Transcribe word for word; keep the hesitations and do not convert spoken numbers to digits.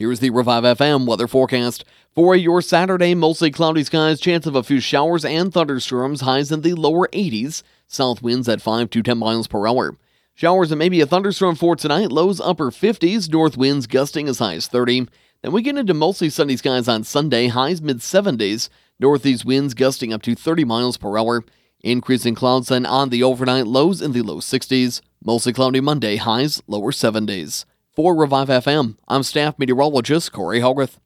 Here's the Revive F M weather forecast. For your Saturday, mostly cloudy skies, chance of a few showers and thunderstorms, highs in the lower eighties, south winds at five to ten miles per hour. Showers and maybe a thunderstorm for tonight, lows upper fifties, north winds gusting as high as thirty. Then we get into mostly sunny skies on Sunday, highs mid seventies, northeast winds gusting up to thirty miles per hour. Increasing clouds then on the overnight, lows in the low sixties. Mostly cloudy Monday, highs lower seventies. For Revive F M, I'm staff meteorologist Corey Hogarth.